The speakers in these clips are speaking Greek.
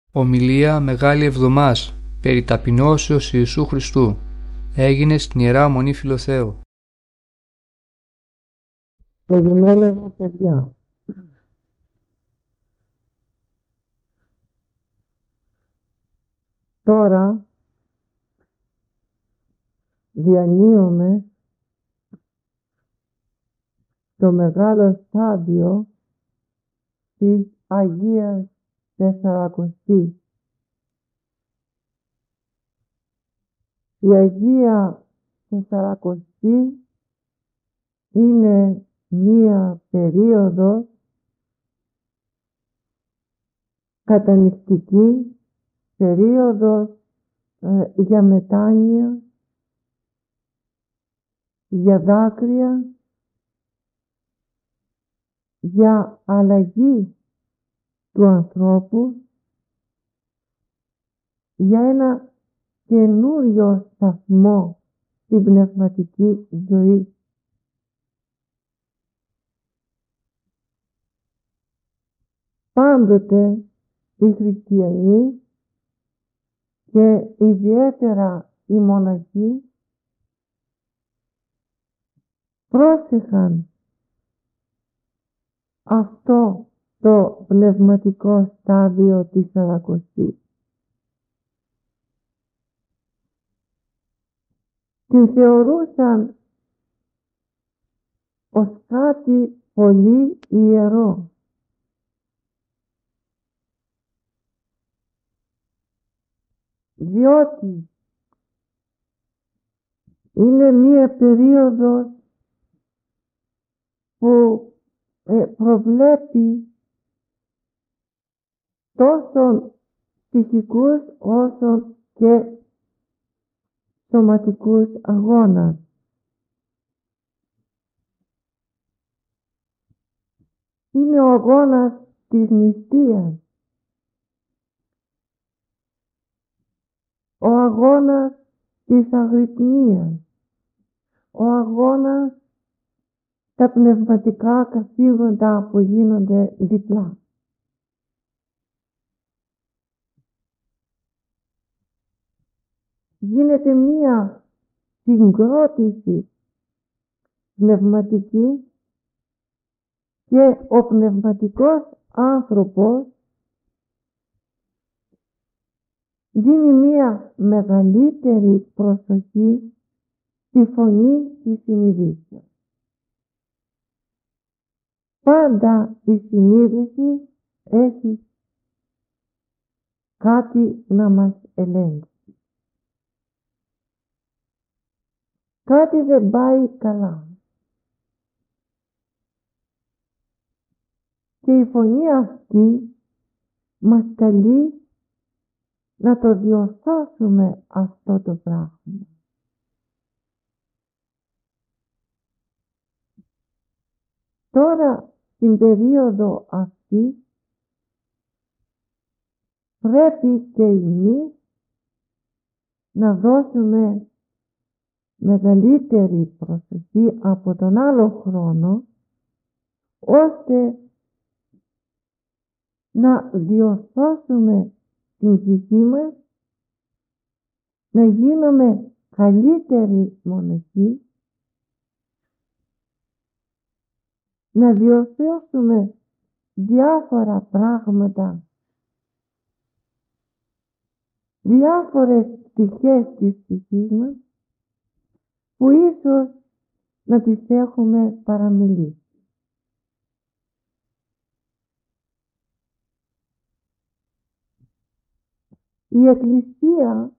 Ομιλία Μεγάλη Εβδομάς περί ταπεινώσεως Ιησού Χριστού έγινε στην Ιερά Μονή Φιλοθέου. Καλημέρα μου παιδιά. Τώρα διανύουμε το μεγάλο στάδιο της Αγίας Τεσσαρακοστής. Η Αγία Τεσσαρακοστή είναι μία περίοδος κατανυκτική, περίοδος για μετάνοια, για δάκρυα, για αλλαγή του ανθρώπου, για ένα καινούριο σταθμό στην πνευματική ζωή. Πάντοτε οι χριστιανοί και ιδιαίτερα οι μοναχοί πρόσεχαν αυτό το πνευματικό στάδιο της Σαρακοστής. Την θεωρούσαν ως κάτι πολύ ιερό. Διότι είναι μία περίοδος που προβλέπει τόσο ψυχικούς όσο και σωματικούς αγώνας. Είναι ο αγώνας της νηστείας, ο αγώνας της αγρυπνίας, ο αγώνας τα πνευματικά καθήκοντα που γίνονται διπλά. Γίνεται μία συγκρότηση πνευματική και ο πνευματικός άνθρωπος δίνει μία μεγαλύτερη προσοχή στη φωνή της συνειδήσεως. Πάντα η συνείδηση έχει κάτι να μας ελέγξει. Κάτι δεν πάει καλά. Και η φωνή αυτή μας καλεί να το διορθώσουμε αυτό το πράγμα. Τώρα στην περίοδο αυτή πρέπει και εμείς να δώσουμε μεγαλύτερη προσοχή από τον άλλο χρόνο, ώστε να διορθώσουμε την ψυχή μας, να γίνουμε καλύτεροι μοναχοί, να διορθώσουμε διάφορα πράγματα, διάφορες πτυχές της ψυχής μας που ίσως να τις έχουμε παραμιλήσει. Η Εκκλησία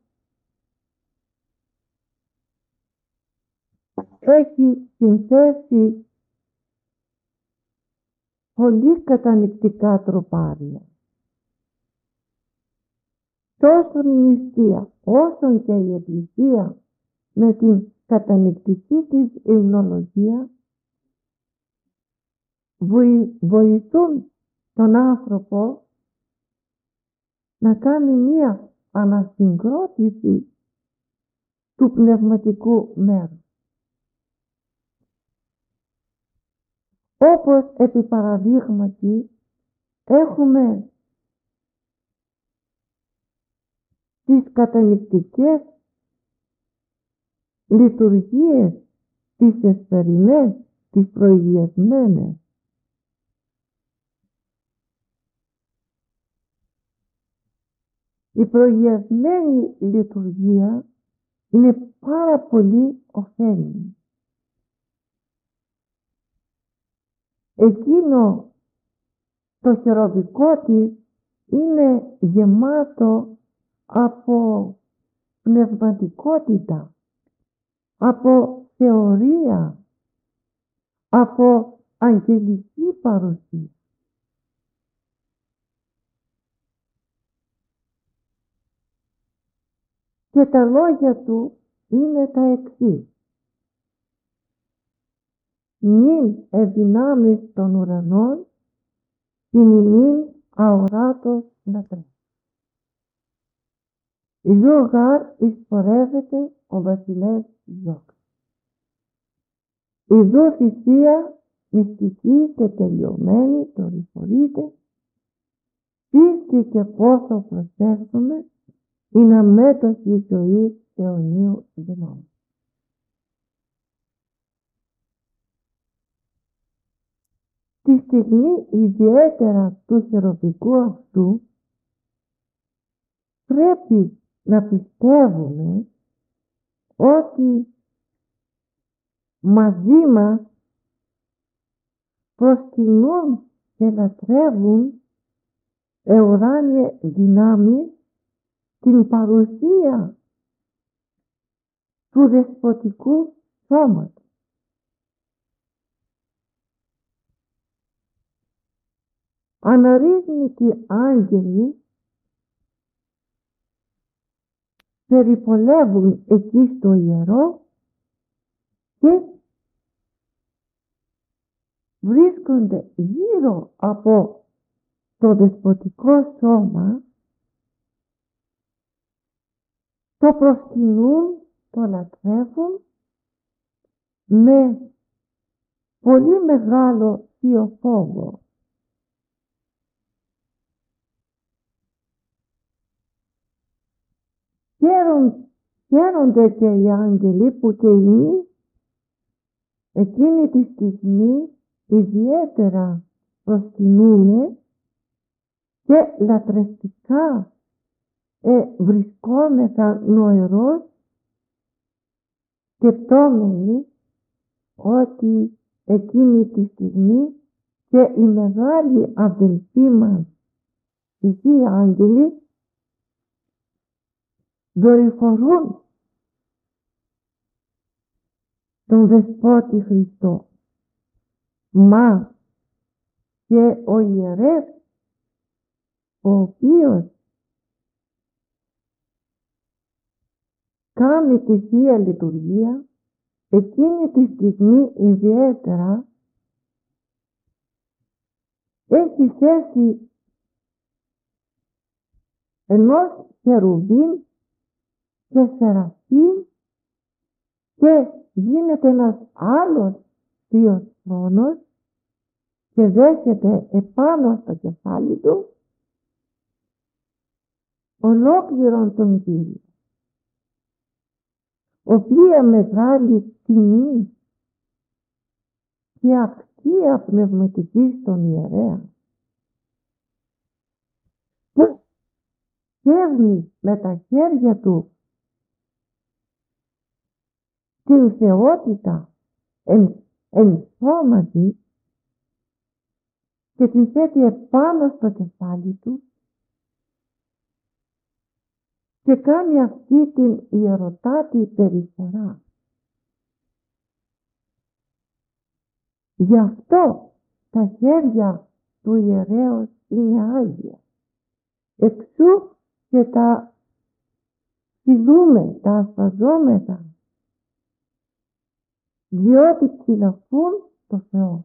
έχει συνθέσει πολύ κατανοητικά τροπάρια. Τόσο η νηστεία όσο και η Εκκλησία με την κατανοητική της υμνολογία βοηθούν τον άνθρωπο να κάνει μία ανασυγκρότηση του πνευματικού μέρους. Όπως επί παραδείγματι έχουμε τις κατανυκτικές λειτουργίες, τις εσπερινές, τις προηγιασμένες. Η προηγιασμένη λειτουργία είναι πάρα πολύ ωφέλιμη. Εκείνο το χεροβικό της είναι γεμάτο από πνευματικότητα, από θεωρία, από αγγελική παρουσία. Και τα λόγια του είναι τα εξής. Νυν εδυνάμεις των ουρανών, την ημίν αοράτος λατρεύει. Ιδού γάρ εισπορεύεται ο βασιλεύς διώξει. Ιδού θυσία μυστική και τελειωμένη δορυφορείται, πίστη και πόσο προσέχουμε, είναι αμέτωχη ζωή αιωνίου δυνάμει. Τη στιγμή ιδιαίτερα του χεροβικού αυτού πρέπει να πιστεύουμε ότι μαζί μας προσκυνούν και λατρεύουν ουράνιες δυνάμεις την παρουσία του δεσποτικού σώματος. Αναρρύθμιτοι άγγελοι περιπολεύουν εκεί στο ιερό και βρίσκονται γύρω από το δεσποτικό σώμα, το προσκυνούν, το λατρεύουν με πολύ μεγάλο θείο φόβο. Χαίρονται και οι άγγελοι που και εμείς εκείνη τη στιγμή ιδιαίτερα προσκυνούμε και λατρευτικά βρισκόμεθα νοερός σκεπτόμενοι ότι εκείνη τη στιγμή και οι μεγάλοι αδελφοί μας, οι Θείοι Άγγελοι, δορυφορούν τον Δεσπότη Χριστό. Μα και ο ιερεύς, ο οποίος κάνει τη Θεία Λειτουργία, εκείνη τη στιγμή ιδιαίτερα έχει θέση ενός χερουβίμ και σεραφείμ και γίνεται ένας άλλος θείος θρόνος και δέχεται επάνω στο κεφάλι του ολόκληρον τον Κύριο, οποία μεγάλη τιμή και αξία πνευματική στον ιερέα, που φέρνει με τα χέρια του την θεότητα εν σώματι και την θέτει επάνω στο κεφάλι του και κάνει αυτή την ιερωτάτη περιφορά. Γι' αυτό τα χέρια του ιερέως είναι άγια. Εξού και τα φιλούμε, τα ασπαζόμεθα, διότι ψηλαφούν το Θεό.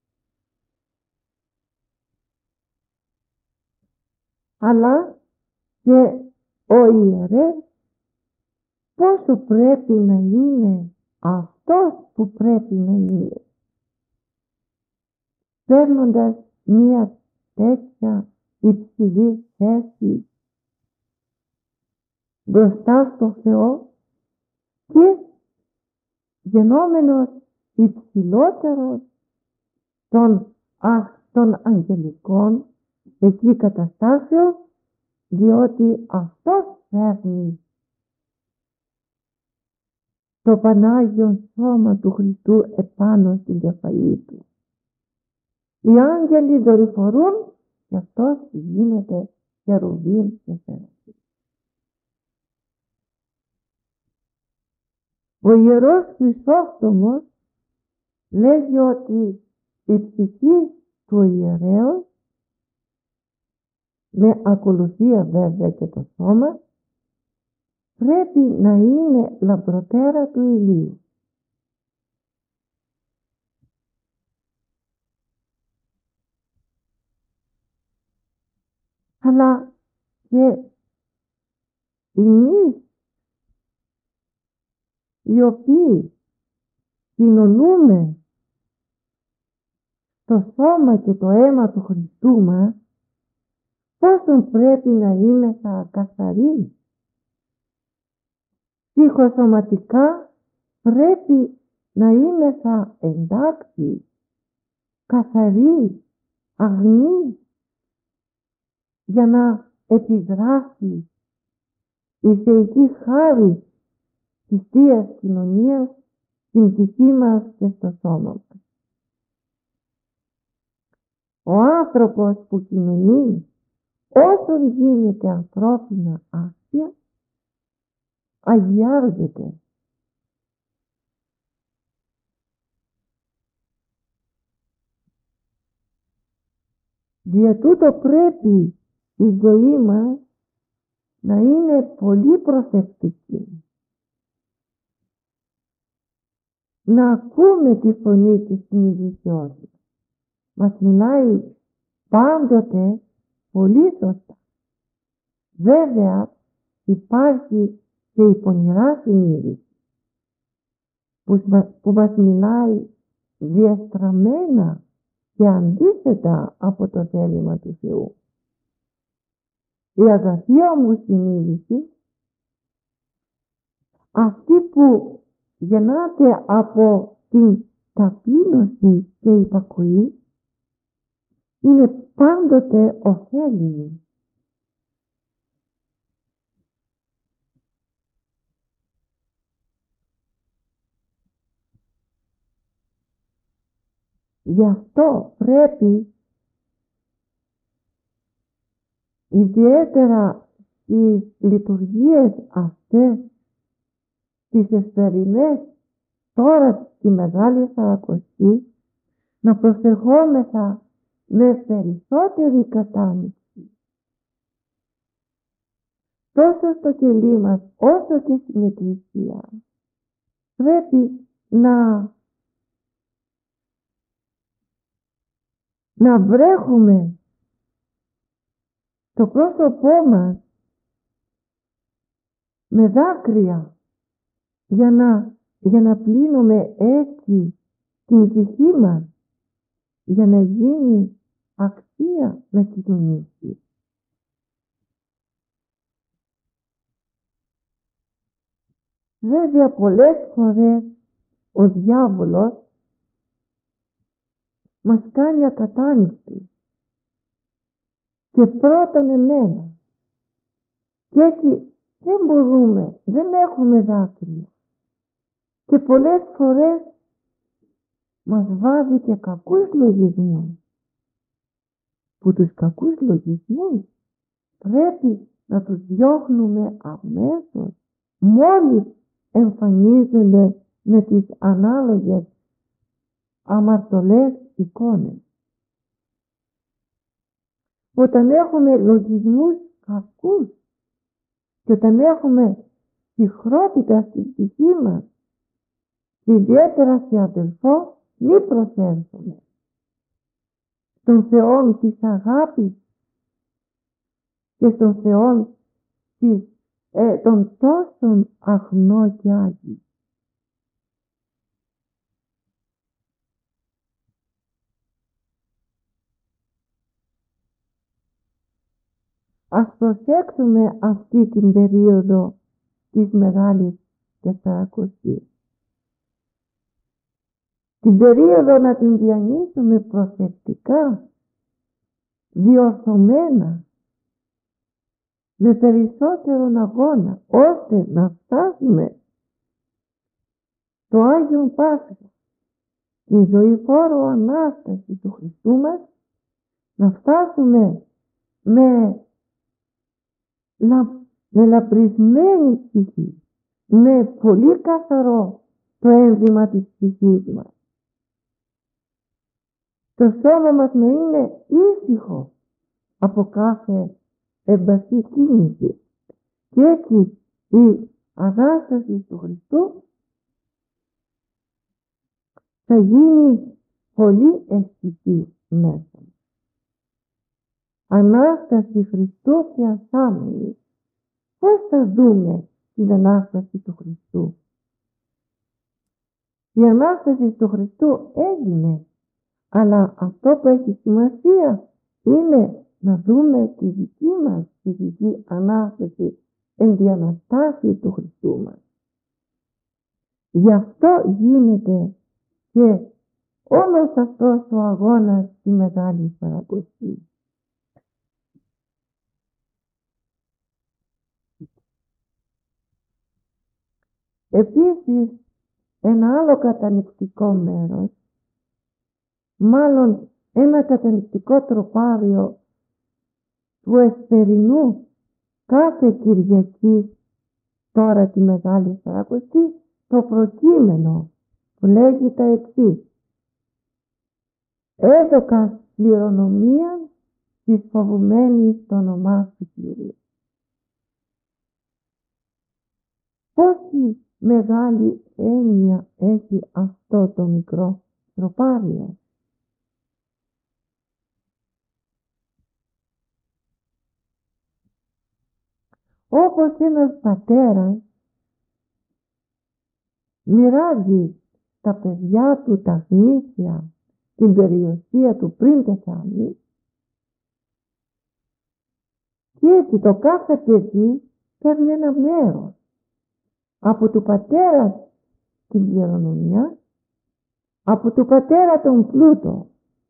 Αλλά και ο ιερέας πόσο πρέπει να είναι αυτός που πρέπει να είναι, παίρνοντας μία τέτοια υψηλή θέση μπροστά στο Θεό και γενόμενος υψηλότερος των αγγελικών εκεί καταστάσεων, διότι αυτός φέρνει το Πανάγιο Σώμα του Χριστού επάνω στην κεφαλή του. Οι άγγελοι δορυφορούν και αυτός γίνεται χερουβίμ και σεραφείμ. Ο Ιερός Χρυσόστομος λέγει ότι η ψυχή του ιερέως, με ακολουθία βέβαια και το σώμα, πρέπει να είναι λαμπροτέρα του ηλίου. Αλλά και εμείς οι οποίοι κοινωνούμε το σώμα και το αίμα του Χριστού μας, πόσο πρέπει να είμαστε καθαροί. Ψυχοσωματικά πρέπει να είμαστε εντάξει, καθαροί, αγνοί, για να επιδράσει η θεϊκή χάρη της Θείας Κοινωνίας στην ψυχή μας και στο σώμα μας. Ο άνθρωπος που κοινωνεί όσον γίνεται ανθρώπινα άξια αγιάζεται. Δια τούτο πρέπει η ζωή μας να είναι πολύ προσεκτική. Να ακούμε τη φωνή της συνειδησιός. Μας μιλάει πάντοτε πολύ σωστά. Βέβαια υπάρχει και η πονηρά συνείδηση που μας μιλάει διαστραμμένα και αντίθετα από το θέλημα του Θεού. Η αγαθή όμως συνείδηση, αυτή που γεννάται από την ταπείνωση και υπακοή, είναι πάντοτε ωφέλιμη. Γι' αυτό πρέπει ιδιαίτερα στις λειτουργίες αυτές, τις εσπερινές, τώρα στη Μεγάλη Σαρακοστή, να προσερχόμεθα με περισσότερη κατάνοιξη τόσο στο κελί μας όσο και στην Εκκλησία. Πρέπει να βρέχουμε το πρόσωπό μας με δάκρυα για να πλύνουμε έτσι την ψυχή μας, για να γίνει αξία να κοινωνήσει. Βέβαια πολλές φορές ο διάβολος μας κάνει ακατάνοικτοι και πρώτον εμένα, και έτσι δεν μπορούμε, δεν έχουμε δάκρυα και πολλές φορές μας βάζει και κακούς λογισμούς, που τους κακούς λογισμούς πρέπει να τους διώχνουμε αμέσως μόλις εμφανίζονται με τις ανάλογες αμαρτωλές εικόνες. Όταν έχουμε λογισμούς κακούς και όταν έχουμε ψυχρότητα στην ψυχή μας, ιδιαίτερα σε αδελφό, μη προσέλθουμε στον Θεό της αγάπης και στον Θεό των τόσων αγνό και άγιοι. Ας προσέξουμε αυτή την περίοδο της Μεγάλης Τεσσαρακοστής. Την περίοδο να την διανύσουμε προσεκτικά, διορθωμένα, με περισσότερον αγώνα, ώστε να φτάσουμε το Άγιον Πάσχα, την ζωηφόρο Ανάσταση του Χριστού μας, να φτάσουμε με λαπρισμένη ψυχή, με πολύ καθαρό το ένδυμα της ψυχής μας. Το σώμα μας να είναι ήσυχο από κάθε εμπαθή κίνηση. Και έτσι η Ανάσταση του Χριστού θα γίνει πολύ αισθητή μέσα. Ανάσταση Χριστού θεασάμενη. Πώς θα δούμε την Ανάσταση του Χριστού? Η Ανάσταση του Χριστού έγινε, αλλά αυτό που έχει σημασία είναι να δούμε τη δική μας ψυχική Ανάσταση εν τη Αναστάση του Χριστού μας. Γι' αυτό γίνεται και όλος αυτός ο αγώνας στη Μεγάλη Τεσσαρακοστή. Επίσης, ένα άλλο κατανυκτικό μέρος, μάλλον ένα κατανυκτικό τροπάριο του εσπερινού κάθε Κυριακή, τώρα τη Μεγάλη Τεσσαρακοστή, το προκείμενο που λέγει τα εξής: έδωκα κληρονομία της φοβουμένης το όνομά του Κυρίου. Πόση μεγάλη έννοια έχει αυτό το μικρό τροπάριο? Όπως ένας πατέρας μοιράζει στα παιδιά του τα γνήσια, την περιουσία του πριν πεθάνει, και έτσι το κάθε παιδί παίρνει ένα μέρος από του πατέρα την κληρονομιά, από του πατέρα τον πλούτο,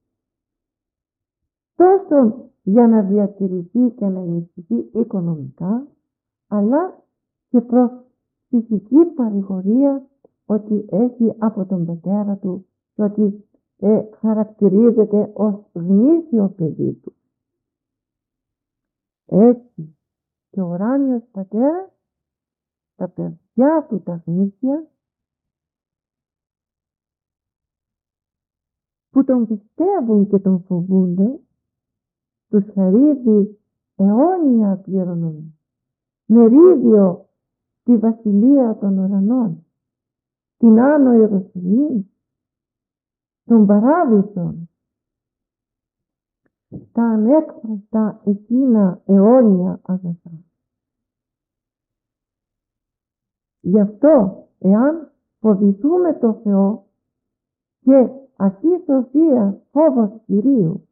τόσο για να διατηρηθεί και να ενισχυθεί οικονομικά, αλλά και προς ψυχική παρηγορία ότι έχει από τον πατέρα του και ότι χαρακτηρίζεται ως γνήσιο παιδί του. Έτσι και ο ουράνιος πατέρας τα παιδιά του τα γνήσια που τον πιστεύουν και τον φοβούνται, τους χαρίζει αιώνια κληρονομία, μερίδιο στη βασιλεία των ουρανών, την Άνω Ιερουσαλήμ, των παράδεισων, τα ανέκφραστα εκείνα αιώνια αγαθά. Γι' αυτό, εάν φοβηθούμε το Θεό και αυτή η σοφία φόβος Κυρίου,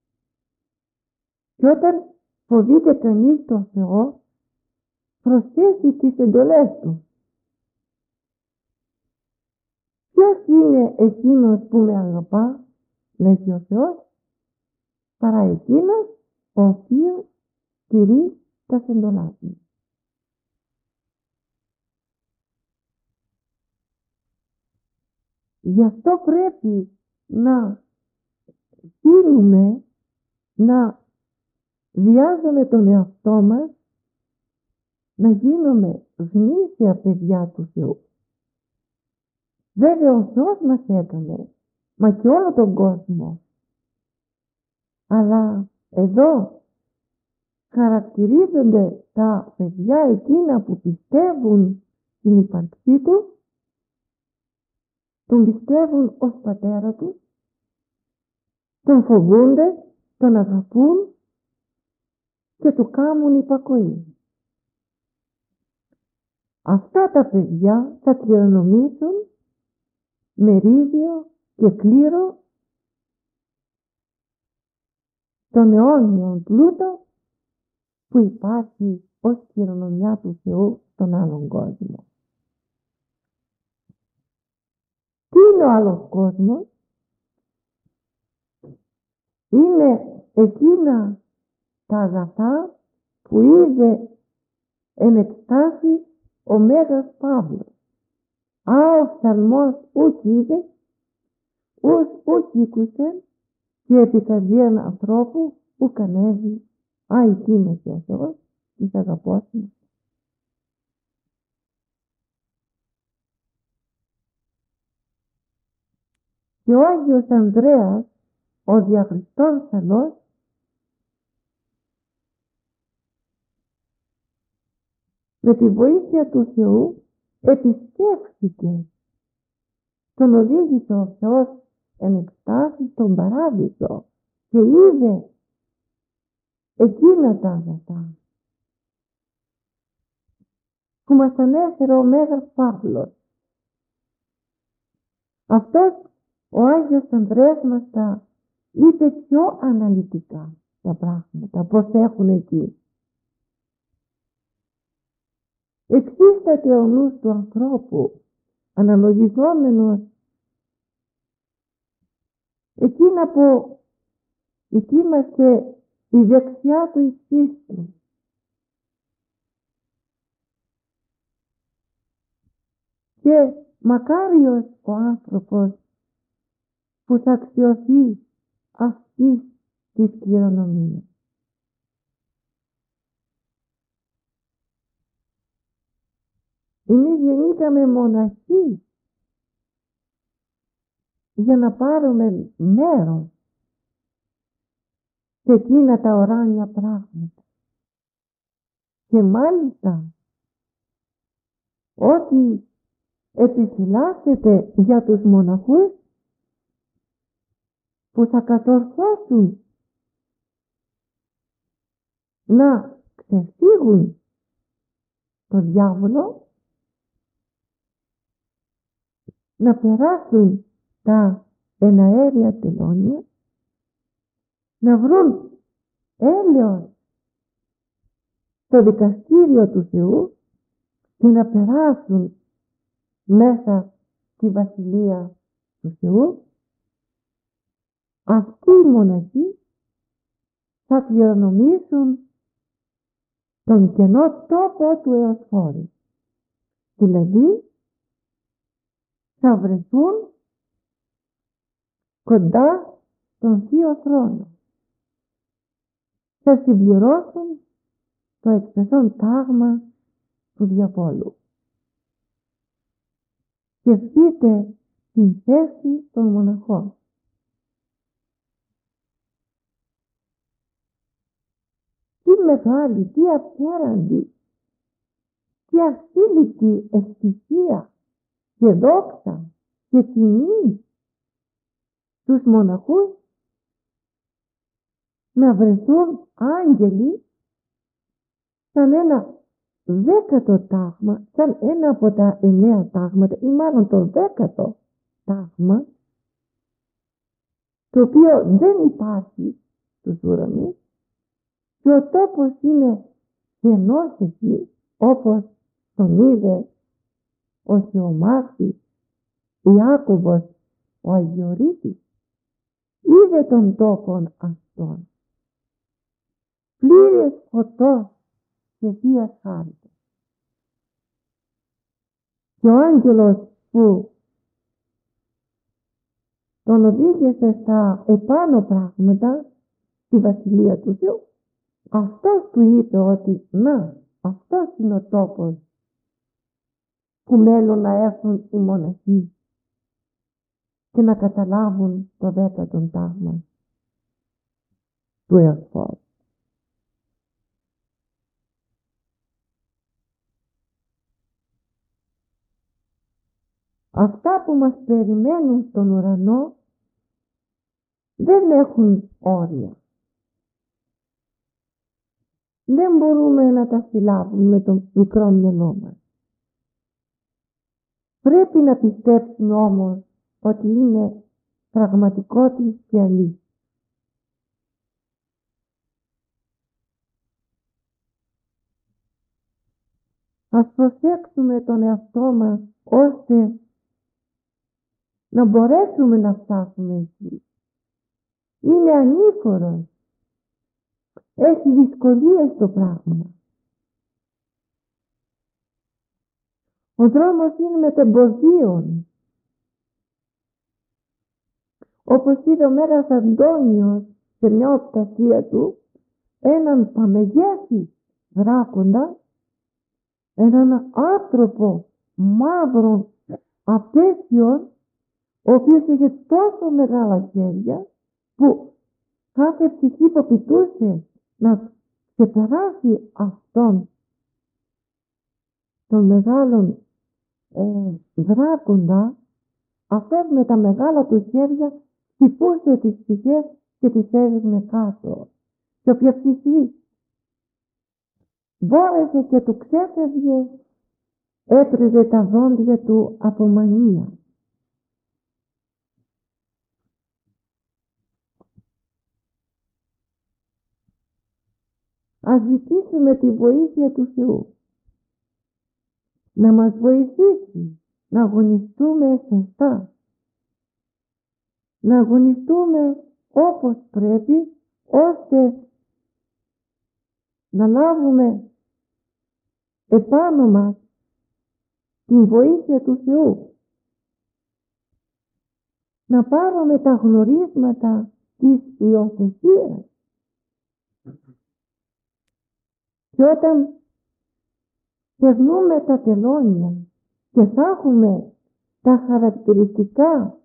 και όταν φοβείται κανείς το Θεό, προσθέσει τις εντολές του. Ποιος είναι εκείνος που με αγαπά, λέγει ο Θεός, παρά εκείνος ο οποίος τηρεί τα εντολάς μου. Γι' αυτό πρέπει να στείλουμε, να βιάζουμε τον εαυτό μας, να γίνουμε γνήσια παιδιά του Θεού. Βέβαια ο Θεός μας έκανε, μα και όλο τον κόσμο. Αλλά εδώ χαρακτηρίζονται τα παιδιά εκείνα που πιστεύουν στην ύπαρξή του, τον πιστεύουν ως πατέρα του, τον φοβούνται, τον αγαπούν και του κάνουν υπακοή. Αυτά τα παιδιά θα κληρονομήσουν μερίδιο και κλήρο τον αιώνιον πλούτο που υπάρχει ως κληρονομιά του Θεού στον άλλον κόσμο. Τι είναι ο άλλος κόσμος? Είναι εκείνα τα αγαθά που είδε εν εκστάσει ο Μέγας Παύλος. Α, ο φθαλμός ουκ είδε, ουκ ήκουσε, και επί καρδίαν ανθρώπου ουκ ανέβη. Α, εκείνος ο Θεός της αγαπός μας. Και ο Άγιος Ανδρέας, ο διαχριστός σαλός, με τη βοήθεια του Θεού επισκέφθηκε, τον οδήγησε ο Θεός εν εκστάσει στον παράδεισο και είδε εκείνα τα αγαθά που μας ανέφερε ο Μέγας Παύλος. Αυτός ο Άγιος Ανδρέας μας τα είπε πιο αναλυτικά τα πράγματα, πώς έχουν εκεί. Εξίσταται ο νους του ανθρώπου αναλογιζόμενος εκείνα που ετοίμασε η δεξιά του ηχθίστου. Και μακάριος ο άνθρωπος που θα αξιωθεί αυτής της κληρονομίας. Εμείς γεννήκαμε μοναχοί για να πάρουμε μέρος σε εκείνα τα ουράνια πράγματα. Και μάλιστα ότι επιφυλάσσεται για τους μοναχούς που θα κατορθώσουν να ξεφύγουν τον διάβολο, να περάσουν τα εναέρια τελώνια, να βρουν έλεος στο δικαστήριο του Θεού και να περάσουν μέσα στη Βασιλεία του Θεού. Αυτοί οι μοναχοί θα κληρονομήσουν τον κενό τόπο του Εωσφόρου. Δηλαδή θα βρεθούν κοντά στον Θείο Θρόνο. Θα συμπληρώσουν το εκπεσόν τάγμα του διαβόλου. Σκεφτείτε την θέση των μοναχών. Τι μεγάλη, τι απέραντη, τι ασύλληπτη ευτυχία και δόξα και τιμή τους μοναχούς να βρεθούν άγγελοι σαν ένα 10ο τάγμα, σαν ένα από τα 9 τάγματα ή μάλλον το 10ο τάγμα, το οποίο δεν υπάρχει στους ουρανούς και ο τόπος είναι κενός εκεί, όπως τον είδε ο Θεομάχης Ιάκωβος ο Αγιορείτης. Είδε τον τόπον αυτόν πλήρες φωτός και θείας χάριτος. Και ο άγγελος που τον οδήγησε στα επάνω πράγματα στη Βασιλεία του Θεού, αυτός του είπε ότι να, αυτός είναι ο τόπος που μέλλον να έρθουν οι μοναχοί και να καταλάβουν το 10ο τάγμα του Εωσφόρου. Αυτά που μας περιμένουν στον ουρανό δεν έχουν όρια. Δεν μπορούμε να τα συλλάβουμε με το μικρό μυαλό μας. Πρέπει να πιστέψουμε όμως ότι είναι πραγματικότητα και αλήθεια. Ας προσέξουμε τον εαυτό μας ώστε να μπορέσουμε να φτάσουμε εκεί. Είναι ανήφορος. Έχει δυσκολίες το πράγμα. Ο δρόμος είναι μετεμποδίων. Όπως είδε ο Μέγας Αντώνιος σε μια οπτασία του, έναν παμεγέθη δράκοντα, έναν άνθρωπο μαύρο απέσιον, ο οποίος είχε τόσο μεγάλα χέρια που κάθε ψυχή που πητούσε να ξεπεράσει αυτόν τον μεγάλον δράκοντα, αυτός με τα μεγάλα του χέρια χτυπούσε τις ψυχές και τις έδειχνε κάτω. Και όποια ψυχή μπόρεσε και του ξέφευγε, έτριζε τα δόντια του από μανία. Ας ζητήσουμε τη βοήθεια του Θεού να μας βοηθήσει να αγωνιστούμε σωστά, να αγωνιστούμε όπως πρέπει, ώστε να λάβουμε επάνω μας την βοήθεια του Θεού, να πάρουμε τα γνωρίσματα της υιοθεσίας. Και όταν περνούμε τα τελώνια και θα έχουμε τα χαρακτηριστικά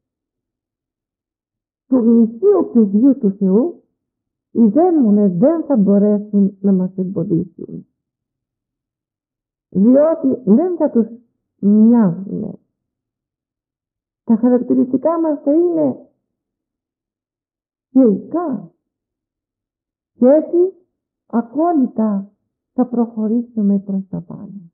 του γνησίου παιδιού του Θεού, οι δαίμονες δεν θα μπορέσουν να μας εμποδίσουν, διότι δεν θα τους μοιάζουν. Τα χαρακτηριστικά μας θα είναι θεϊκά και έτσι ακόλυτα θα προχωρήσουμε προς τα πάνω.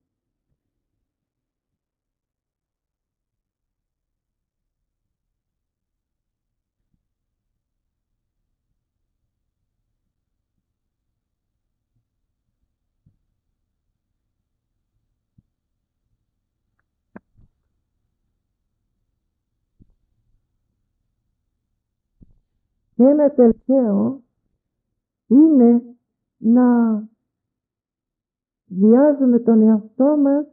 Και ένα τελευταίο είναι να βιάζουμε τον εαυτό μας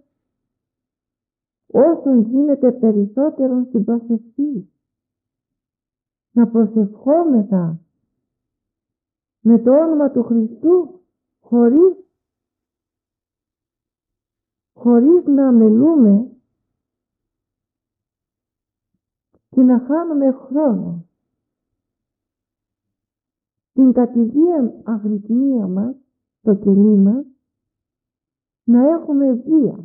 όσο γίνεται περισσότερο στην προσευχή. Να προσευχόμεθα με το όνομα του Χριστού χωρίς να αμελούμε και να χάνουμε χρόνο. Την κατηδία αγρυπνία μας, το κελί μας, να έχουμε βία.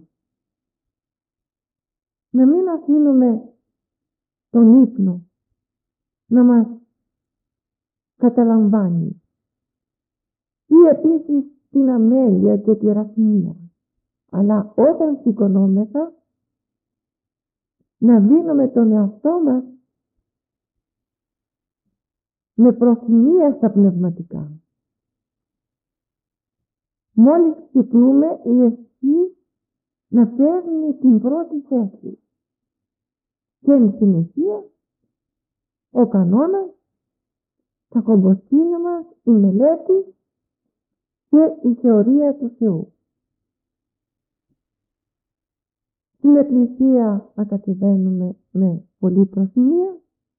Να μην αφήνουμε τον ύπνο να μας καταλαμβάνει. Ή επίσης την αμέλεια και τη ραθμία. Αλλά όταν σηκωνόμεθα, να δίνουμε τον εαυτό μας με προθυμία στα πνευματικά. Μόλις ξυπνούμε, η ευχή να παίρνει την πρώτη θέση. Και εν συνεχεία, ο κανόνας, τα κομποσκήνια μας, η μελέτη και η θεωρία του Θεού. Στην Εκκλησία να κατεβαίνουμε με πολύ προθυμία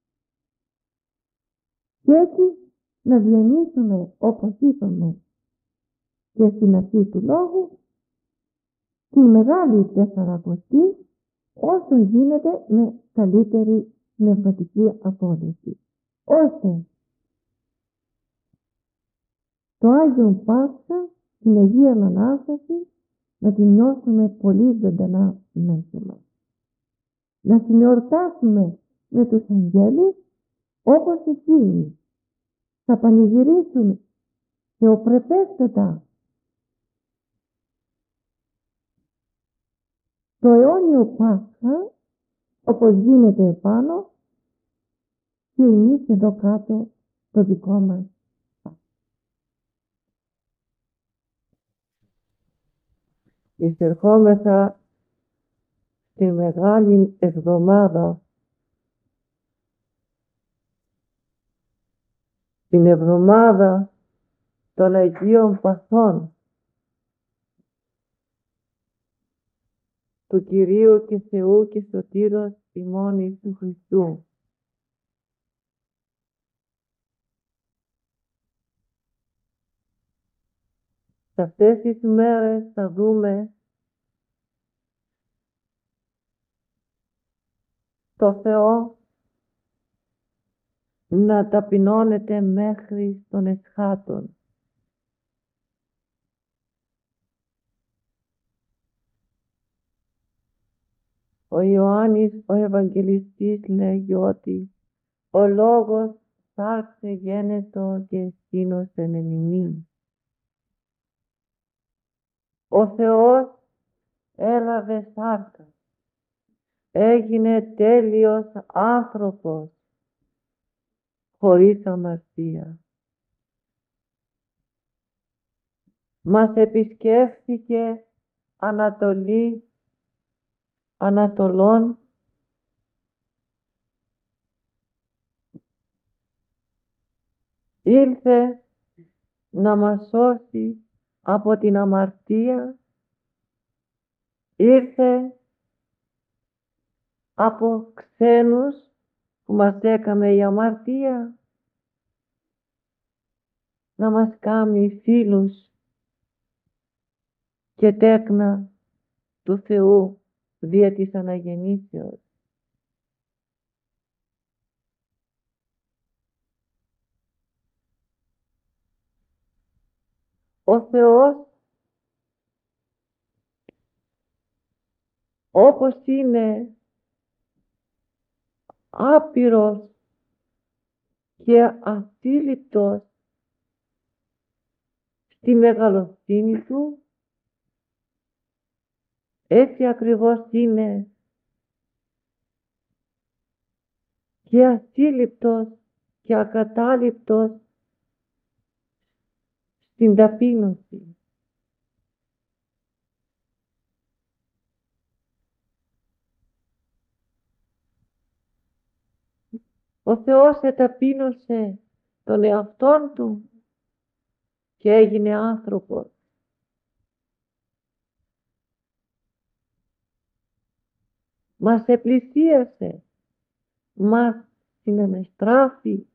και έτσι να διανύσουμε, όπως είπαμε και στην αρχή του λόγου, τη μεγάλη Τεσσαρακοστή όσο γίνεται με καλύτερη πνευματική απόδοση, ώστε το Άγιο Πάσχα, την Αγία Ανάσταση, να την νιώσουμε πολύ ζωντανά μέσα μας. Να την εορτάσουμε με τους αγγέλους όπως εκείνοι θα πανηγυρίσουν θεοπρεπέστατα το αιώνιο Πάσχα, όπως γίνεται επάνω, και εμείς εδώ κάτω το δικό μας. Εισερχόμεθα στη Μεγάλη Εβδομάδα, την εβδομάδα των Αγίων Παθών του Κυρίου και Θεού και Σωτήρος ημών Ιησού Χριστού. Σε αυτές τις μέρες θα δούμε το Θεό να ταπεινώνεται μέχρι των εσχάτων. Ο Ιωάννης ο Ευαγγελιστής λέγει ότι ο Λόγος σάρξε γένετο και εσκήνωσεν εν ημίν. Ο Θεός έλαβε σάρκα, έγινε τέλειος άνθρωπος, χωρίς αμαρτία. Μας επισκέφθηκε Ανατολή, Ανατολών, ήλθε να μας σώσει από την αμαρτία, ήρθε από ξένους που μας έκαμε η αμαρτία, να μας κάνει φίλους και τέκνα του Θεού δια της αναγεννήσεως. Ο Θεός όπως είναι άπειρος και ασύλληπτος στη μεγαλοσύνη Του, έτσι ακριβώς είναι και ασύλληπτος και ακατάληπτος στην ταπείνωση. Ο Θεός εταπείνωσε τον εαυτόν Του και έγινε άνθρωπος. Μας επλησίασε, μας συνεμεστράφη,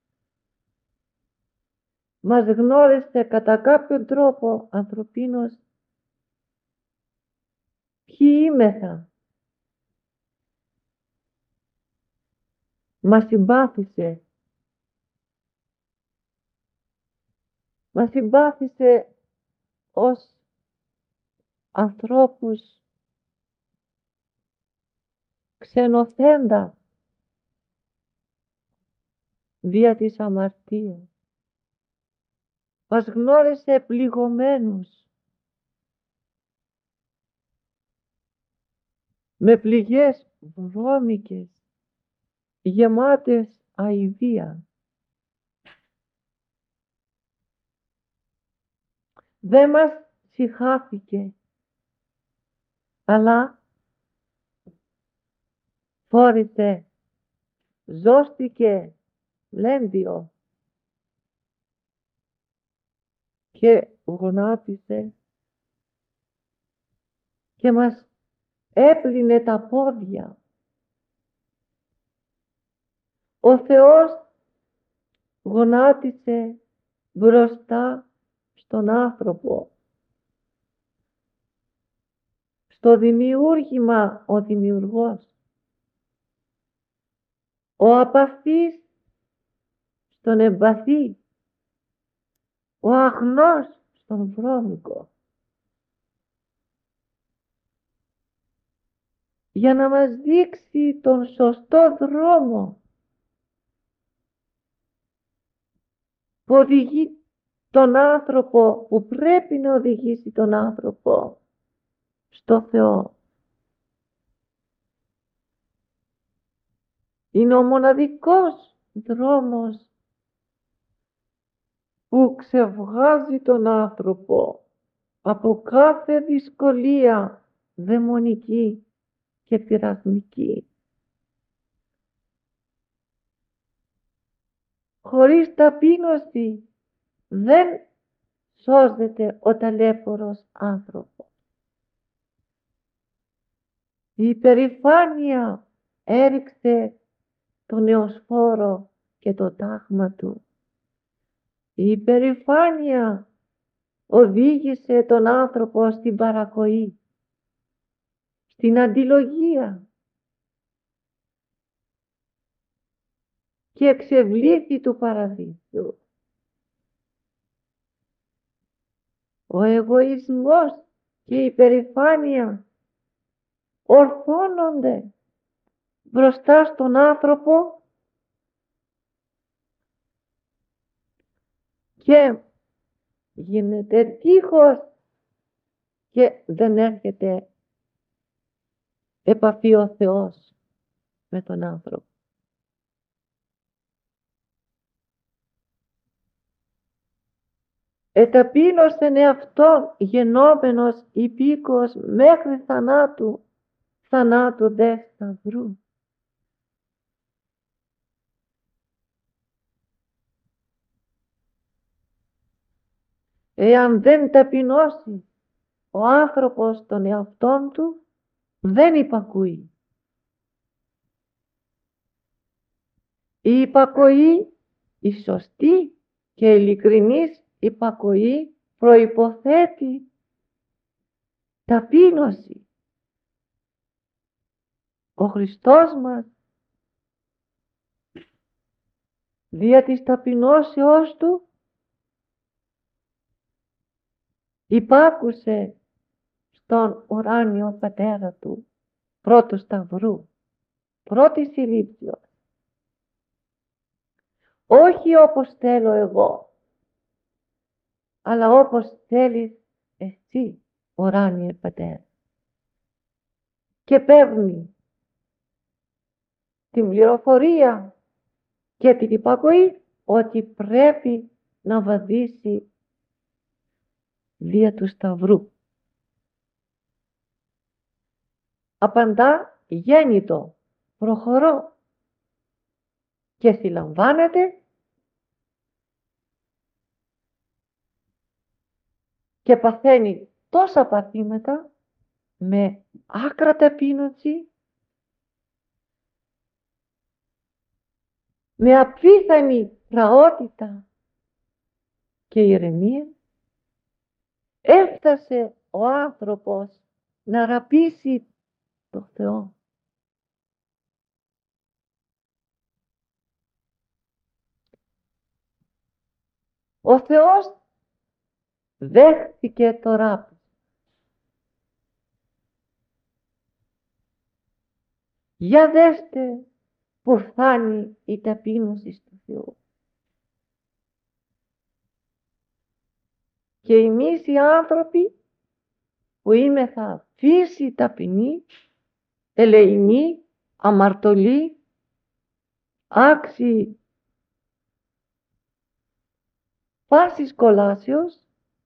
μας γνώρισε κατά κάποιον τρόπο ανθρωπίνος ποιοι είμεθα. Μας συμπάθησε. Μας συμπάθησε ως ανθρώπους ξενοθέντα δια της αμαρτίας. Μας γνώρισε πληγωμένους, με πληγές βρώμικες, γεμάτες αηδία. Δεν μας συχάθηκε, αλλά φόρησε, ζώστηκε λέντιο και γονάτισε και μας έπλυνε τα πόδια. Ο Θεός γονάτισε μπροστά στον άνθρωπο. Στο δημιούργημα ο δημιουργός. Ο απαθής στον εμπαθή. Ο αγνός στον βρώμικο. Για να μας δείξει τον σωστό δρόμο που οδηγεί τον άνθρωπο, που πρέπει να οδηγήσει τον άνθρωπο στο Θεό. Είναι ο μοναδικός δρόμος που ξεβγάζει τον άνθρωπο από κάθε δυσκολία δαιμονική και πειρασμική. Χωρίς ταπείνωση δεν σώζεται ο ταλέπορος άνθρωπος. Η υπερηφάνεια έριξε τον νεοσφόρο και το τάγμα του. Η υπερηφάνεια οδήγησε τον άνθρωπο στην παρακοή, στην αντιλογία και εξευλήθη του παραδείσου. Ο εγωισμός και η υπερηφάνεια ορθώνονται μπροστά στον άνθρωπο και γίνεται τείχος και δεν έρχεται επαφή ο Θεός με τον άνθρωπο. Εταπείνωσεν εαυτόν γενόμενος υπήκος μέχρι θανάτου, θανάτου δε σταυρού. Εάν δεν ταπεινώσει ο άνθρωπος τον εαυτόν του, δεν υπακούει. Η υπακοή, η σωστή και ειλικρινής υπακοή προϋποθέτει ταπείνωση. Ο Χριστός μας δια της ταπεινώσεώς του υπάκουσε στον ουράνιο πατέρα του πρώτου σταυρού, πρώτη συλλήψεως. Όχι όπως θέλω εγώ, αλλά όπως θέλεις εσύ, ουράνιε πατέρα. Και παίρνει την πληροφορία και την υπακοή ότι πρέπει να βαδίσει δια του σταυρού. Απαντά γέννητο, προχωρώ και συλλαμβάνεται και παθαίνει τόσα παθήματα με άκρα ταπείνωση, με απίθανη πραότητα και ηρεμία. Έφτασε ο άνθρωπος να αγαπήσει το Θεό. Ο Θεός δέχτηκε το ράπι. Για δέστε που φτάνει η ταπείνωση του Θεού. Και εμείς οι άνθρωποι που είμεθα φύση ταπεινή, ελεηνή, αμαρτωλή, άξιοι πάσης κολάσεως,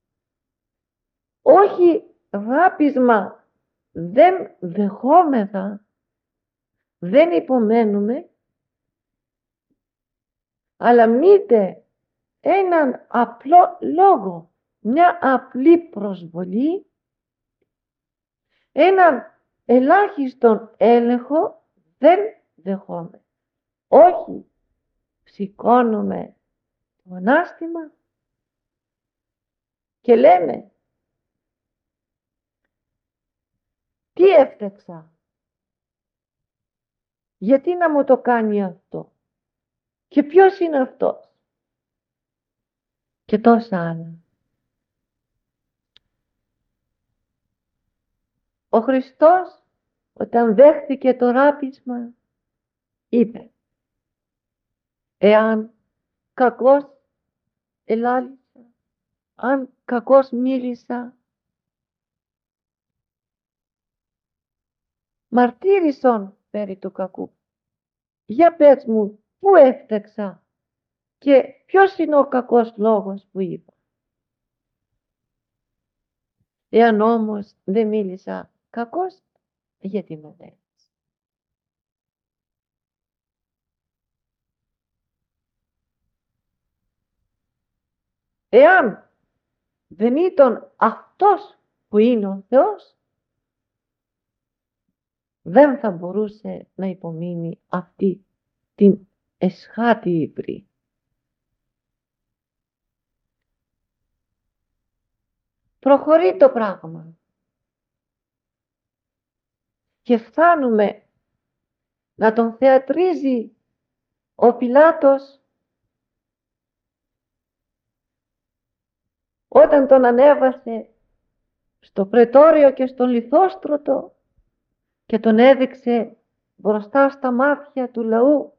όχι ράπισμα δεν δεχόμεθα, δεν υπομένουμε, αλλά μήτε έναν απλό λόγο, μια απλή προσβολή, έναν ελάχιστον έλεγχο δεν δεχόμεθα. Όχι, σηκώνουμε το ανάστημα και λέμε τι έφταξα, γιατί να μου το κάνει αυτό και ποιος είναι αυτός και τόσα άλλα. Ο Χριστός όταν δέχθηκε το ράπισμα είπε, εάν κακώς ελάλησα, αν κακώς μίλησα, μαρτύρησον περί του κακού. Για πες μου, πού έφταξα και ποιος είναι ο κακός λόγος που είπα. Εάν όμως δεν μίλησα κακώς, γιατί με δέχεσαι? Εάν δεν ήταν αυτός που είναι ο Θεός, δεν θα μπορούσε να υπομείνει αυτή την εσχάτη ύπρη. Προχωρεί το πράγμα και φτάνουμε να τον θεατρίζει ο Πιλάτος όταν τον ανέβασε στο πρετόριο και στον λιθόστρωτο και τον έδειξε μπροστά στα μάτια του λαού.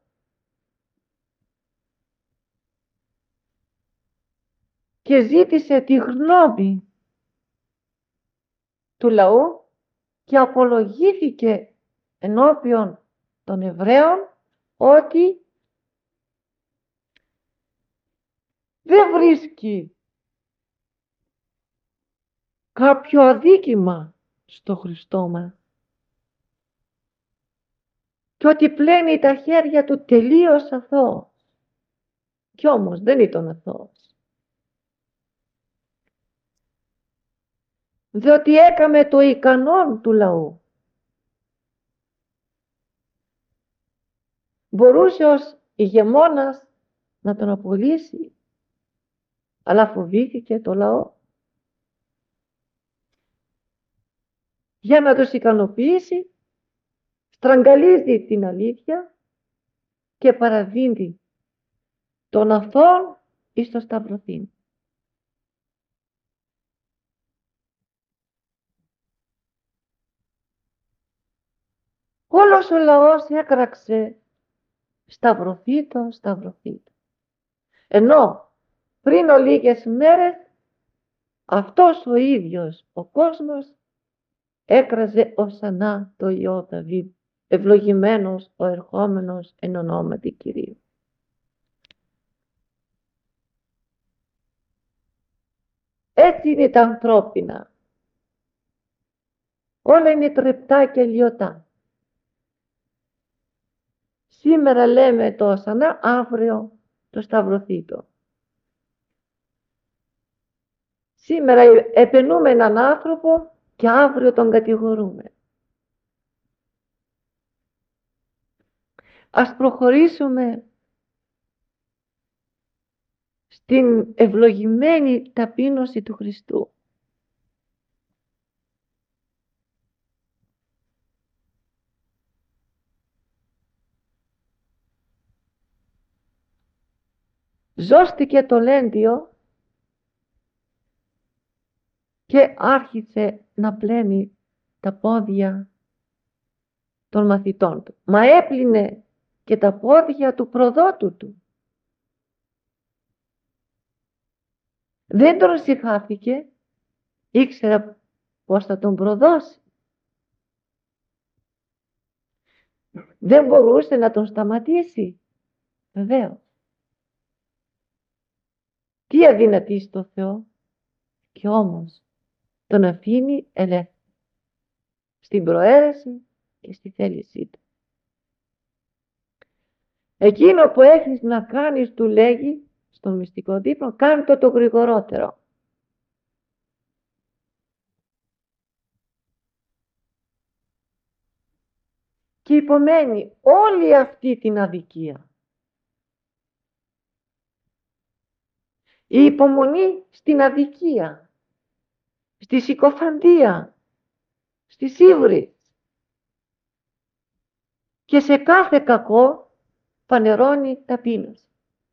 Και ζήτησε τη γνώμη του λαού και απολογήθηκε ενώπιον των Εβραίων ότι δεν βρίσκει κάποιο αδίκημα στο Χριστό μας και ότι πλένει τα χέρια του τελείως αθώος. Κι όμως δεν ήταν αθώος, διότι έκαμε το ικανόν του λαού. Μπορούσε ως ηγεμόνας να τον απολύσει, αλλά φοβήθηκε το λαό. Για να τους ικανοποιήσει, στραγγαλίζει την αλήθεια και παραδίνει τον αθώον εις το σταυρωθήν. Όλος ο λαός έκραξε σταυρωθήτω, σταυρωθήτω. Ενώ πριν λίγες μέρες αυτός ο ίδιος ο κόσμος έκραζε οσανά το Υιό Δαβίδ, ευλογημένος ο ερχόμενος εν ονόματι Κυρίου. Έτσι είναι τα ανθρώπινα. Όλα είναι τρεπτά και λιωτά. Σήμερα λέμε το οσανά, αύριο το σταυρωθήτω. Σήμερα επενούμε έναν άνθρωπο και αύριο τον κατηγορούμε. Ας προχωρήσουμε στην ευλογημένη ταπείνωση του Χριστού. Ζώστηκε το λέντιο και άρχισε να πλένει τα πόδια των μαθητών του. Μα έπλυνε και τα πόδια του προδότου του. Δεν τον συγχάθηκε, ήξερα πώς θα τον προδώσει. Δεν μπορούσε να τον σταματήσει, βεβαίως. Τι αδυνατεί στο Θεό, και όμως τον αφήνει ελεύθερο στην προαίρεση και στη θέλησή του. Εκείνο που έχεις να κάνεις, του λέγει στον μυστικό δείπνο, κάνε το γρηγορότερο. Και υπομένει όλη αυτή την αδικία. Η υπομονή στην αδικία, στη συκοφαντία, στη σύβρη και σε κάθε κακό φανερώνει ταπείνωση.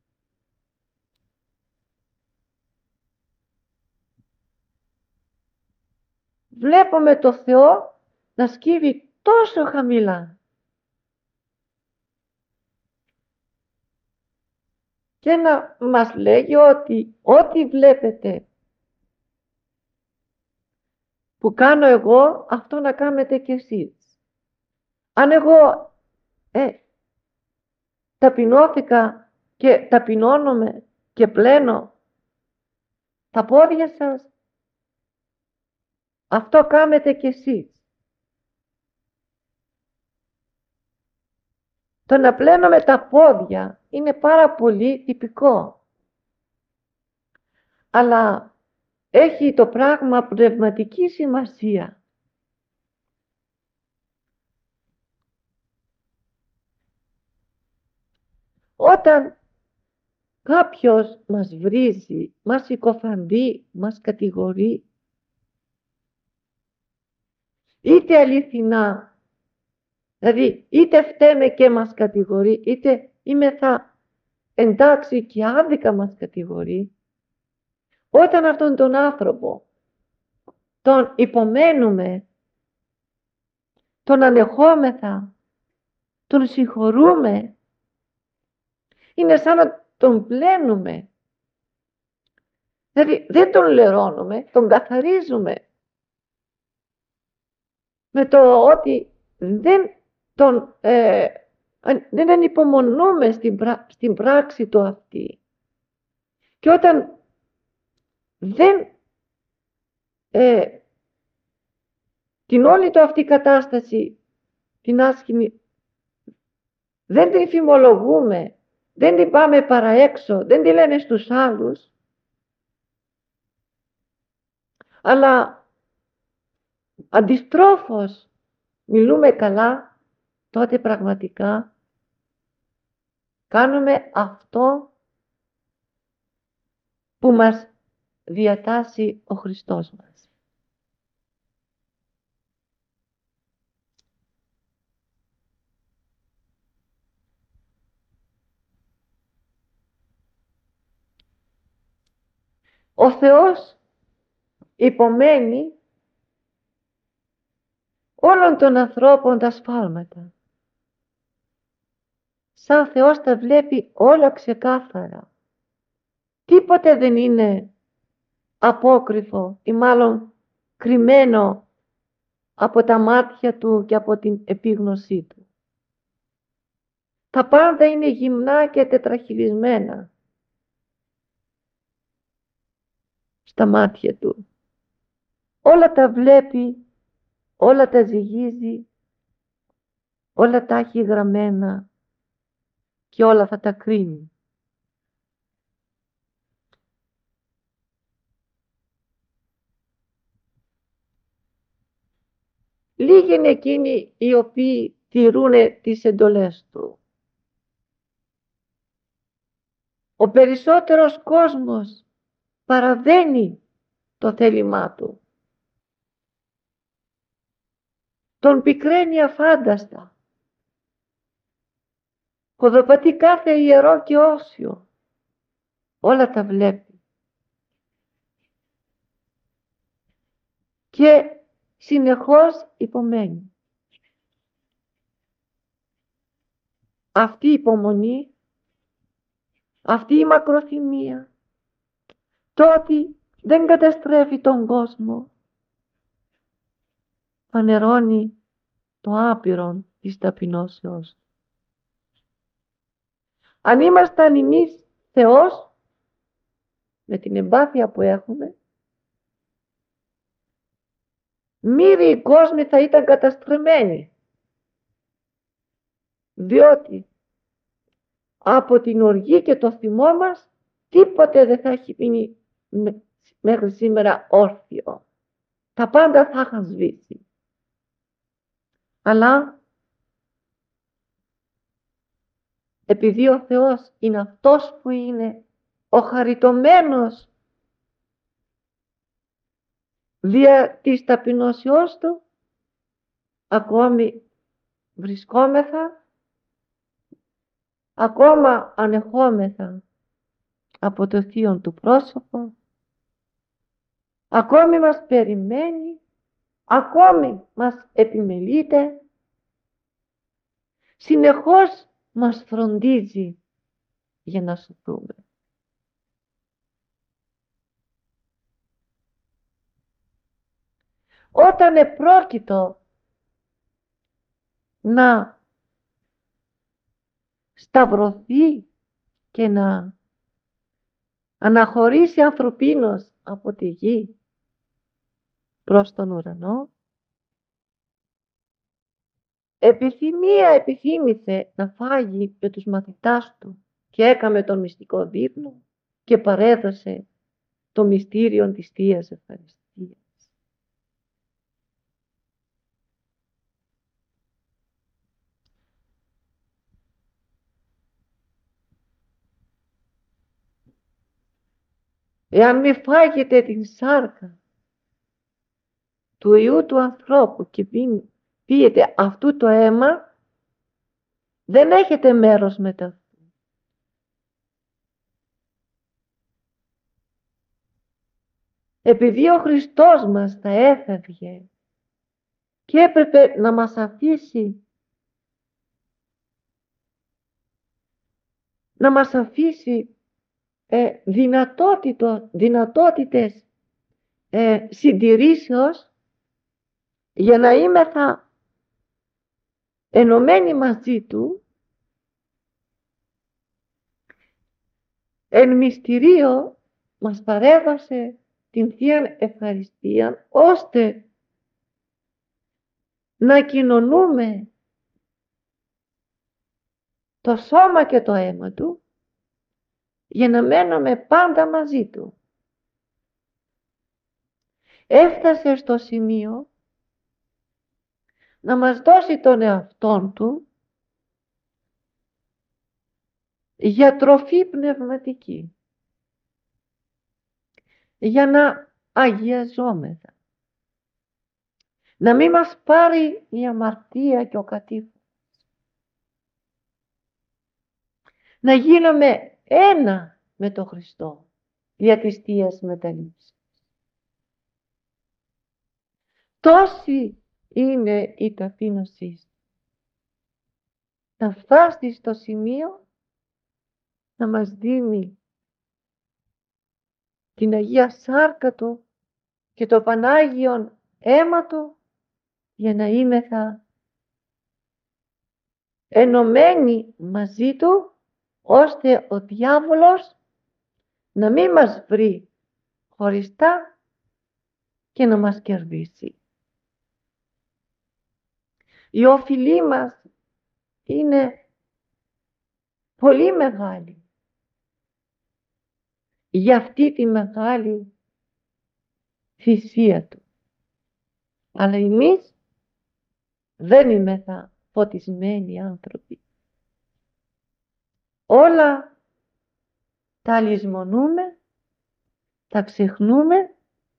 Βλέπουμε το Θεό να σκύβει τόσο χαμηλά και να μας λέγει ότι ό,τι βλέπετε που κάνω εγώ, αυτό να κάνετε κι εσείς. Αν εγώ ταπεινώθηκα και ταπεινώνομαι και πλένω τα πόδια σας, Αυτό κάνετε κι εσείς. Το να πλένουμε τα πόδια είναι πάρα πολύ τυπικό. Αλλά έχει το πράγμα πνευματική σημασία. Όταν κάποιος μας βρίζει, μας συκοφαντεί, μας κατηγορεί, είτε αληθινά, δηλαδή είτε φταίμε και μας κατηγορεί, είτε είμεθα εντάξει και άδικα μας κατηγορεί, όταν αυτόν τον άνθρωπο τον υπομένουμε, τον ανεχόμεθα, τον συγχωρούμε, είναι σαν να τον πλένουμε. Δηλαδή δεν τον λερώνουμε, τον καθαρίζουμε. Με το ότι δεν ανυπομονούμε στην πράξη του αυτή. Και όταν δεν την όλη του αυτή κατάσταση, την άσχημη, δεν την φημολογούμε, δεν την πάμε παραέξω, δεν τη λένε στους άλλους, αλλά αντιστρόφως μιλούμε καλά, τότε πραγματικά κάνουμε αυτό που μας διατάσσει ο Χριστός μας. Ο Θεός υπομένει όλων των ανθρώπων τα σφάλματα. Σαν Θεός τα βλέπει όλα ξεκάθαρα. Τίποτε δεν είναι απόκρυφο ή μάλλον κρυμμένο από τα μάτια του και από την επίγνωσή του. Τα πάντα είναι γυμνά και τετραχυλισμένα στα μάτια του. Όλα τα βλέπει, όλα τα ζυγίζει, όλα τα έχει γραμμένα και όλα θα τα κρίνει. Λίγοι είναι εκείνοι οι οποίοι τηρούν τις εντολές του. Ο περισσότερος κόσμος παραβαίνει το θέλημά του. Τον πικραίνει αφάνταστα. Κοδοπατεί κάθε ιερό και όσιο. Όλα τα βλέπει. Και συνεχώς υπομένει. Αυτή η υπομονή, αυτή η μακροθυμία, το ότι δεν καταστρέφει τον κόσμο, φανερώνει το άπειρον της ταπεινώσεως. Αν ήμασταν εμείς Θεός, με την εμπάθεια που έχουμε, μύριοι κόσμοι θα ήταν καταστρεμμένοι. Διότι από την οργή και το θυμό μας τίποτε δεν θα έχει μείνει μέχρι σήμερα όρθιο. Τα πάντα θα είχαν σβήσει. Αλλά επειδή ο Θεός είναι αυτός που είναι ο χαριτωμένος δια της ταπεινώσεώς του, ακόμη βρισκόμεθα, ακόμα ανεχόμεθα από το θείον του πρόσωπο, ακόμη μας περιμένει, ακόμη μας επιμελείται, συνεχώς μας φροντίζει για να σωθούμε. Όταν επρόκειτο να σταυρωθεί και να αναχωρήσει ανθρωπίνος από τη γη, προς τον ουρανό, επιθύμησε να φάγει με τους μαθητάς του και έκαμε τον μυστικό δείπνο και παρέδωσε το μυστήριο της Θείας Ευχαριστίας. Εάν μη φάγετε την σάρκα του Υιού του ανθρώπου και πίετε αυτού το αίμα, δεν έχετε μέρος μετά. Επειδή ο Χριστός μας θα έφευγε και έπρεπε να μας αφήσει δυνατότητες συντηρήσεως για να είμεθα ενωμένοι μαζί του, εν μυστηρίο μας παρέδωσε την Θεία Ευχαριστία, ώστε να κοινωνούμε το σώμα και το αίμα του, για να μένουμε πάντα μαζί του. Έφτασε στο σημείο να μας δώσει τον εαυτόν του για τροφή πνευματική, για να αγιαζόμεθα, να μην μας πάρει η αμαρτία και ο κατήφος, να γίνουμε ένα με τον Χριστό για της Θείας μετανύψης. Τόση είναι η ταπείνωσή, να φτάσει στο σημείο να μας δίνει την Αγία Σάρκα του και το Πανάγιον αίμα του, για να είμεθα ενωμένοι μαζί του, ώστε ο διάβολος να μην μας βρει χωριστά και να μας κερδίσει. Η οφειλή μας είναι πολύ μεγάλη για αυτή τη μεγάλη θυσία του. Αλλά εμείς δεν είμεθα φωτισμένοι άνθρωποι. Όλα τα λησμονούμε, τα ξεχνούμε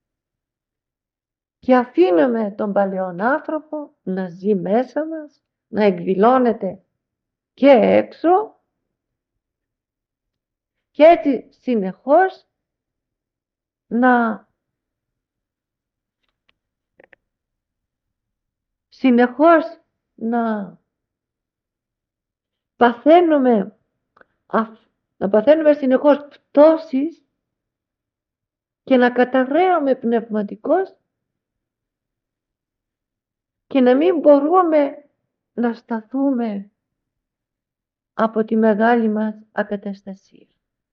και αφήνουμε τον παλαιόν άνθρωπο να ζει μέσα μας, να εκδηλώνεται και έξω, και έτσι συνεχώς να παθαίνουμε συνεχώς πτώσεις και να καταρρέουμε πνευματικώς και να μην μπορούμε να σταθούμε από τη μεγάλη μας ακαταστασία.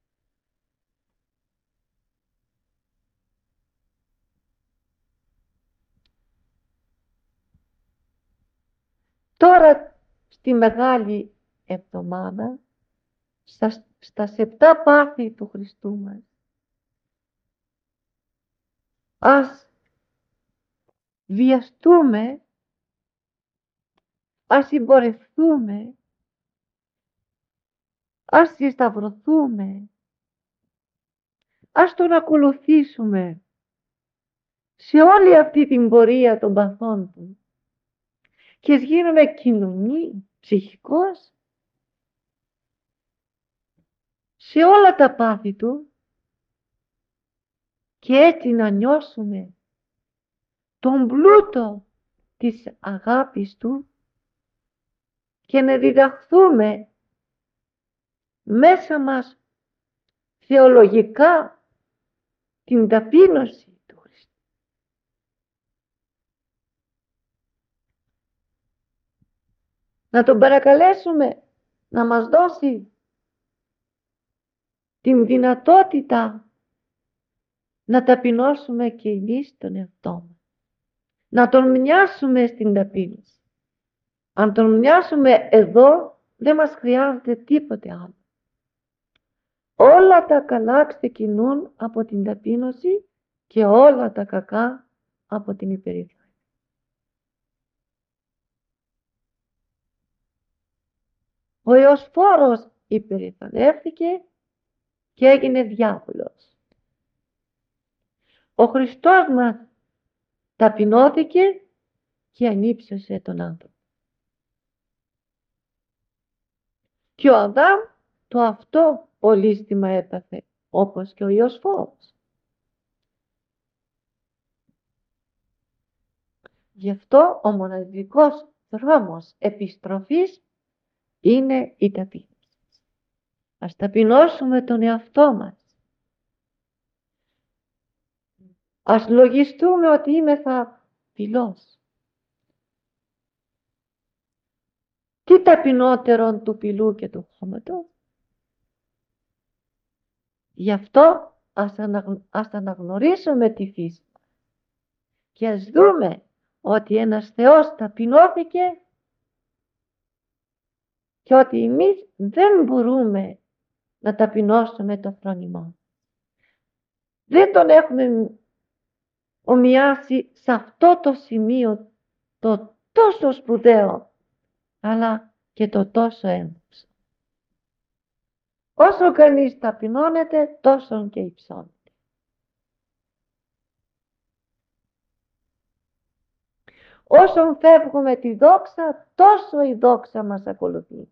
Τώρα στη Μεγάλη Εβδομάδα, στα 7 πάθη του Χριστού μας, ας βιαστούμε, ας συμπορευτούμε, ας συσταυρωθούμε, ας τον ακολουθήσουμε σε όλη αυτή την πορεία των παθών του και ας γίνουμε κοινωνοί ψυχικώς σε όλα τα πάθη του, και έτσι να νιώσουμε τον πλούτο της αγάπης του και να διδαχθούμε μέσα μας θεολογικά την ταπείνωση του Χριστού. Να τον παρακαλέσουμε να μας δώσει την δυνατότητα να ταπεινώσουμε και εμείς τον εαυτό μας. να τον μοιάσουμε στην ταπείνωση. Αν τον μοιάσουμε εδώ, δεν μας χρειάζεται τίποτε άλλο. Όλα τα καλά ξεκινούν από την ταπείνωση και όλα τα κακά από την υπερηφάνεια. Ο Ιωσφόρος υπερηφανεύτηκε και έγινε διάβολος. Ο Χριστός μας ταπεινώθηκε και ανύψωσε τον άνθρωπο. Και ο Αδάμ το αυτό ολίσθημα έπαθε, όπως και ο Ιωσφόρος. Γι' αυτό ο μοναδικός δρόμος επιστροφής είναι η ταπείνωση. Ας ταπεινώσουμε τον εαυτό μας. Ας λογιστούμε ότι είμεθα πυλός. Τι ταπεινότερον του πυλού και του χώματος. Γι' αυτό ας αναγνωρίσουμε τη φύση μας και ας δούμε ότι ένας Θεός ταπεινώθηκε και ότι εμείς δεν μπορούμε να ταπεινώσουμε το φρόνιμό. Δεν τον έχουμε ομοιάσει σε αυτό το σημείο το τόσο σπουδαίο, αλλά και το τόσο έμψο. Όσο κανείς ταπεινώνεται, τόσο και υψώνεται. Όσον φεύγουμε τη δόξα, τόσο η δόξα μας ακολουθεί.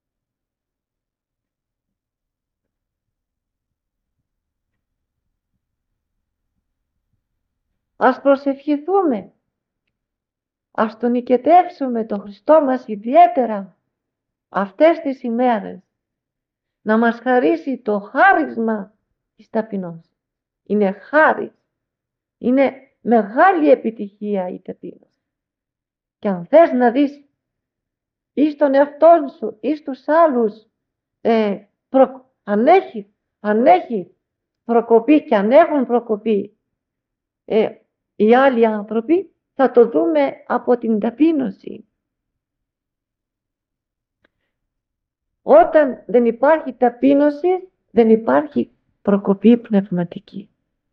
Ας προσευχηθούμε, ας τον οικετεύσουμε τον Χριστό μας ιδιαίτερα αυτές τις ημέρες, να μας χαρίσει το χάρισμα της ταπεινώσης. Είναι χάρις, είναι μεγάλη επιτυχία η ταπείνωση. Και αν θες να δεις ή στον εαυτό σου ή στους άλλους αν έχει προκοπή και αν έχουν προκοπή οι άλλοι άνθρωποι, θα το δούμε από την ταπείνωση. Όταν δεν υπάρχει ταπείνωση, δεν υπάρχει προκοπή πνευματική.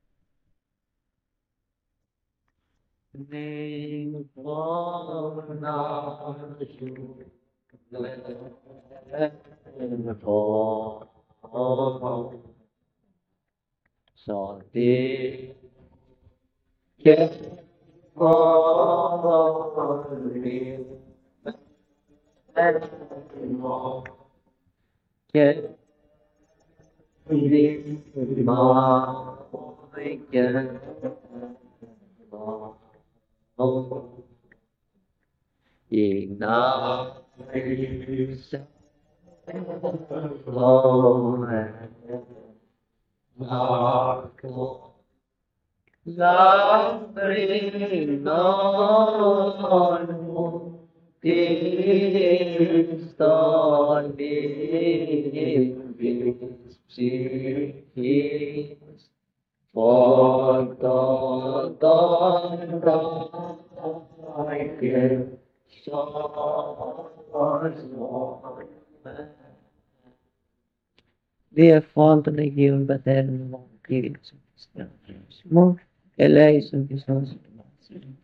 Διεφών των Αγίων Πατέρων μου, Κύριε Χριστέ, ελέησον και σώσον ημάς.